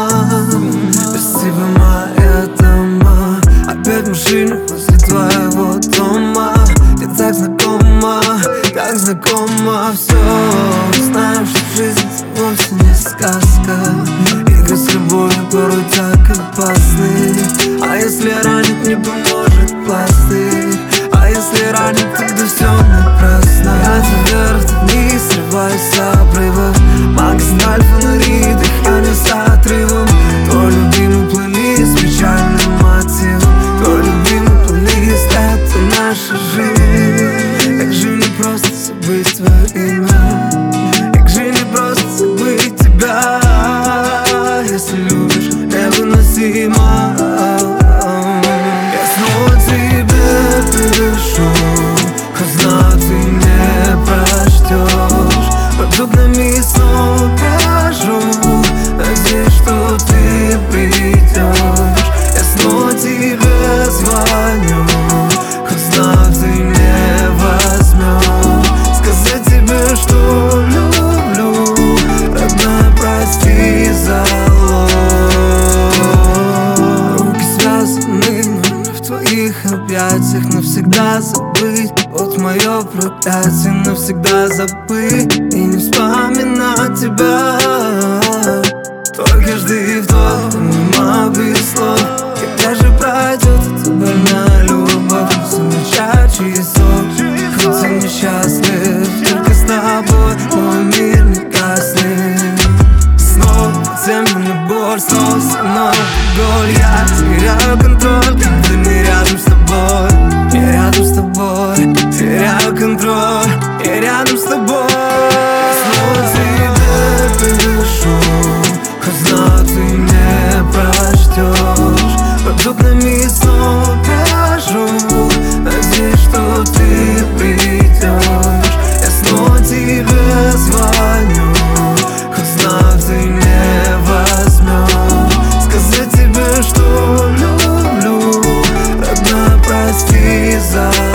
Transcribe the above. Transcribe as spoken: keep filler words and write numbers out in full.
Без тебя моя дома. Опять в машине возле твоего дома. Ты так знакома, так знакома. Все, знаем, что жизнь вовсе не сказка. Игры с любовью порой так опасны. А если ранит, не поможет пластырь. А если ранит, тогда все напрасно. Я вверх, вниз, срываюсь с обрывов. Магистраль, фонари, дыхание с отрывом. Твой любимый плейлист, печальный мотив. Твой любимый плейлист, это наша жизнь. Как же не просто забыть твое имя. Как же не просто забыть тебя. Если любишь, невыносимо. Я снова тебе пишу, хоть знаю, ты не прочтешь. Под окнами снова кажу, надеюсь, что ты придешь. Я снова тебе звоню, хоть знаю, ты не возьмешь. Сказать тебе, что люблю, родная, прости за ложь. Руки связаны, но в твоих объятиях. Навсегда забыть, вот мое проклятие. Навсегда забыть и не вспоминать тебя. Твой каждый вдох мимо без слов. Когда же пройдет эта больная любовь? Замечаю часов, хоть и несчастлив. Только с тобой мой мир не гаснет. Снова земная боль, снова со мной боль. Я теряю контроль, когда не рядом с тобой. Я рядом с тобой, теряю контроль. Я рядом с тобой. Снова тебе пишу, хоть знаю, ты не прочтешь. Под окнами снова кажу, надеюсь, что ты придешь. Я снова тебе звоню, хоть знаю, ты не возьмешь. Сказать тебе, что люблю, родная, прости за